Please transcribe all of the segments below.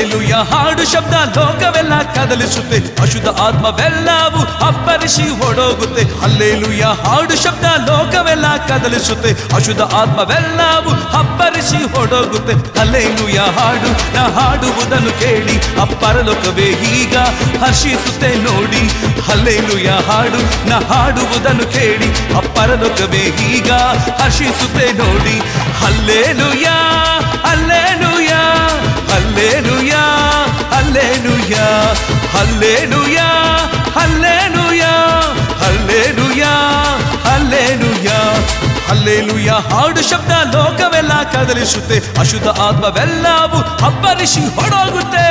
Hallelujah ಹಾಡು ಶಬ್ದ ಲೋಕವೆಲ್ಲ ಕದಲಿಸುತ್ತೆ, ಅಶುದ್ಧ ಆತ್ಮವೆಲ್ಲವೂ ಅಬ್ಬರಿಸಿ ಹೊಡೋಗುತ್ತೆ. ಹಲ್ಲೇಲೂಯ ಹಾಡು ಶಬ್ದ ಲೋಕವೆಲ್ಲ ಕದಲಿಸುತ್ತೆ, ಅಶುದ್ಧ ಆತ್ಮವೆಲ್ಲವೂ ಅಬ್ಬರಿಸಿ ಹೊಡೋಗುತ್ತೆ. ಹಲ್ಲೇಲೂಯ ಹಾಡು ನಾ ಹಾಡುವುದನ್ನು ಕೇಳಿ ಅಪ್ಪರಲೋಕವೇ ಈಗ ಹರ್ಷಿಸುತ್ತೆ ನೋಡಿ. ಹಲ್ಲೇಲೂಯ ಹಾಡು ನಾ ಹಾಡುವುದನ್ನು ಕೇಳಿ ಅಪ್ಪರಲೋಕವೇ ಈಗ ಹರ್ಷಿಸುತ್ತೆ ನೋಡಿ. Hallelujah hallelujah hallelujah hallelujah hallelujah hallelujah hallelujah hallelujah hallelujah ಹಾಡು ಶಬ್ದ ಲೋಕವೆಲ್ಲ ಕದಲಿಸುತ್ತೆ, ಅಶುದ್ಧ ಆತ್ಮವೆಲ್ಲವೂ ಅಬ್ಬರಿಸಿ ಹೊಡೋಗುತ್ತೆ.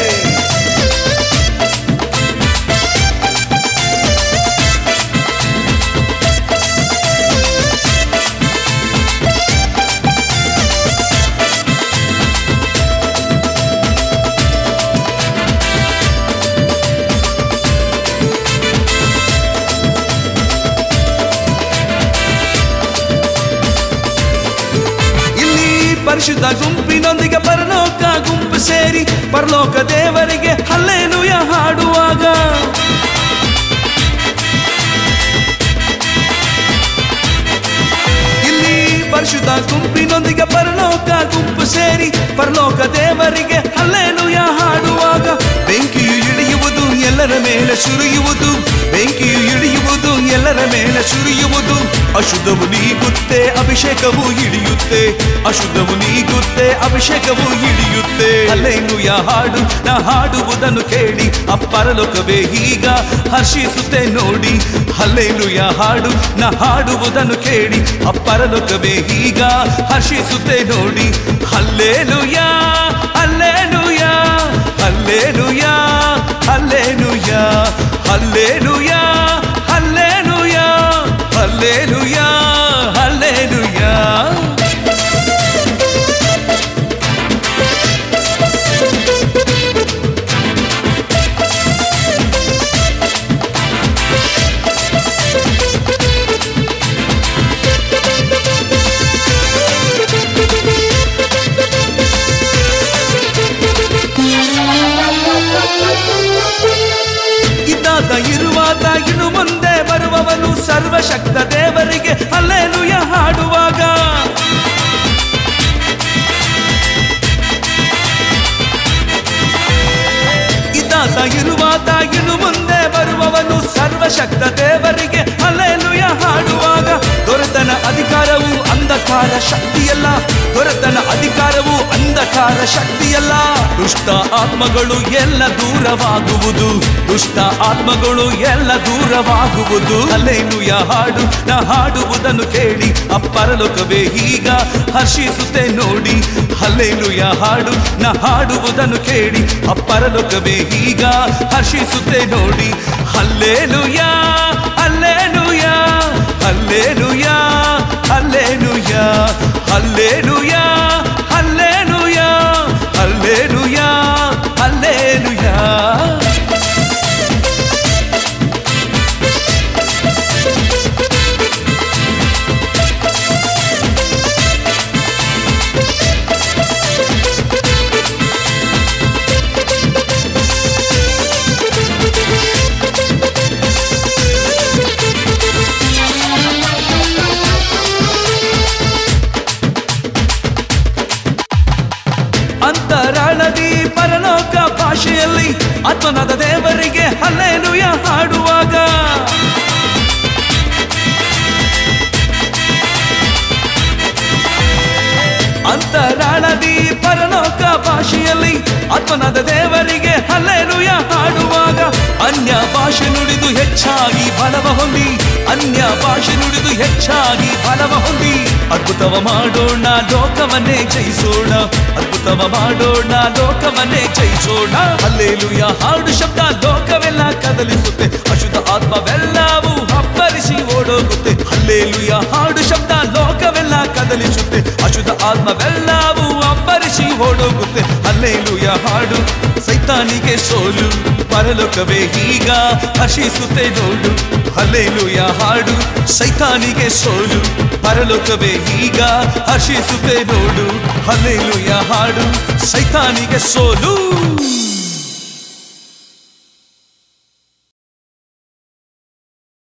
ಪರಿಶುದ್ಧ ಗುಂಪಿನೊಂದಿಗೆ ಪರಲೋಕ ಗುಂಪು ಸೇರಿ ಪರಲೋಕ ದೇವರಿಗೆ ಹಲ್ಲೇಲೂಯ ಹಾಡುವಾಗ, ಇಲ್ಲಿ ಪರಿಶುದ್ಧ ಗುಂಪಿನೊಂದಿಗೆ ಪರಲೋಕ ಗುಂಪು ಸೇರಿ ಪರಲೋಕ ದೇವರಿಗೆ ಹಲ್ಲೇಲೂಯ ಹಾಡುವಾಗ, ಬೆಂಕಿಯು ಇಳಿಯುವುದು ಎಲ್ಲರ ಮೇಲೆ ಸುರಿಯುವುದು, ಬೆಂಕಿಯು ಇಳಿಯುವುದು ಎಲ್ಲರ ಮೇಲೆ ಸುರಿಯುವುದು. ಅಶುದ್ಧವು ನೀಗುತ್ತೆ ಅಭಿಷೇಕವು ಇಳಿಯುತ್ತೆ, ಅಶುದ್ಧವು ನೀಗುತ್ತೆ ಅಭಿಷೇಕವು ಇಳಿಯುತ್ತೆ. ಹಲ್ಲೇಲೂಯ ಹಾಡು ನಾ ಹಾಡುವುದನ್ನು ಕೇಳಿ ಅಪ್ಪರಲೋಕವೇ ಈಗ ಹರ್ಷಿಸುತ್ತೆ ನೋಡಿ. ಹಲ್ಲೇಲೂಯ ಹಾಡು ನಾ ಹಾಡುವುದನ್ನು ಕೇಳಿ ಅಪ್ಪರಲೋಕವೇ ಈಗ ಹರ್ಷಿಸುತ್ತೆ ನೋಡಿ. Hallelujah hallelujah hallelujah hallelujah hallelujah hallelujah hallelujah hallelujah. ಇರುವಾತ ಇನ್ನು ಮುಂದೆ ಬರುವವನು ಸರ್ವಶಕ್ತ ದೇವರಿಗೆ ಹಲ್ಲೇಲೂಯ ಹಾಡುವಾಗ, ಇದಾತ ಇರುವಾತ ಇನ್ನು ಮುಂದೆ ಬರುವವನು ಸರ್ವಶಕ್ತ ದೇವರಿಗೆ ಹಲ್ಲೇಲೂಯ ಹಾಡುವಾಗ, ದೊರೆತನ ಅಧಿಕಾರವು ಅಂಧಕಾರ ಶಕ್ತಿಯಲ್ಲ, ದೊರೆತನ ಅಧಿಕಾರವು ಅಂಧಕಾರ ಶಕ್ತಿಯಲ್ಲ. ದುಷ್ಟ ಆತ್ಮಗಳು ಎಲ್ಲ ದೂರವಾಗುವುದು, ದುಷ್ಟ ಆತ್ಮಗಳು ಎಲ್ಲ ದೂರವಾಗುವುದು. ಹಲ್ಲೇಲೂಯ ಹಾಡು ನಾ ಹಾಡುವುದನ್ನು ಕೇಳಿ ಅಪ್ಪರಲೋಕವೇ ಈಗ ಹರ್ಷಿಸುತ್ತೆ ನೋಡಿ. ಹಲ್ಲೇಲೂಯ ಹಾಡು ನಾ ಹಾಡುವುದನ್ನು ಕೇಳಿ ಅಪ್ಪರಲೋಕವೇ ಈಗ ಹರ್ಷಿಸುತ್ತೆ ನೋಡಿ. Hallelujah hallelujah hallelujah hallelujah hallelujah hallelujah hallelujah hallelujah. ಅಂತರಾಳದಿ ಪರಲೋಕ ಭಾಷೆಯಲ್ಲಿ ಆತ್ಮನಾದ ದೇವರಿಗೆ ಹಲ್ಲೇಲೂಯ ಹಾಡುವಾಗ, ಅಂತರಾಳದಿ ಪರಲೋಕ ಭಾಷೆಯಲ್ಲಿ ಆತ್ಮನಾದ ದೇವರಿಗೆ ಹಲ್ಲೇಲೂಯ ಹಾಡುವಾಗ, ಅನ್ಯ ಭಾಷೆ ನುಡಿದು ಹೆಚ್ಚಾಗಿ ಬಲವ ಹೊಂದಿ, ಅನ್ಯ ಭಾಷೆ ನುಡಿದು ಹೆಚ್ಚಾಗಿ ಬಲವ ಹೊಂದಿ. ಅದ್ಭುತವ ಮಾಡೋಣ ಲೋಕವನ್ನೇ ಜಯಿಸೋಣ, ಅದ್ಭುತವ ಮಾಡೋಣ ಲೋಕವನ್ನೇ ಜಯಿಸೋಣ. ಹಲ್ಲೇಲೂಯ ಹಾಡು ಶಬ್ದ ಲೋಕವೆಲ್ಲ ಕದಲಿಸುತ್ತೆ, ಅಶುದ್ಧ ಆತ್ಮವೆಲ್ಲವೂ ಅಬ್ಬರಿಸಿ ಓಡೋಗುತ್ತೆ. ಹಲ್ಲೇಲೂಯ ಹಾಡು ಶಬ್ದ ಲೋಕವೆಲ್ಲ ಕದಲಿಸುತ್ತೆ, ಅಶುದ್ಧ ಆತ್ಮವೆಲ್ಲವೂ ಅಬ್ಬರಿಸಿ ಓಡೋಗುತ್ತೆ. ಹಲ್ಲೇಲೂಯ ಹಾಡು ಸೈತ ಸೈತಾನಿಗೆ ಸೋಲು ಪರಲೋಕವೇ ಈಗ ಹರ್ಷಿಸುತ್ತೆ ನೋಡು ಹಲ್ಲೆಲೂಯಾ ಹಾಡು ಸೈತಾನಿಗೆ ಸೋಲು ಪರಲೋಕವೇ ಈಗ ಹರ್ಷಿಸುತ್ತೆ ನೋಡು ಹಲ್ಲೆಲೂಯಾ ಹಾಡು ಸೈತಾನಿಗೆ ಸೋಲು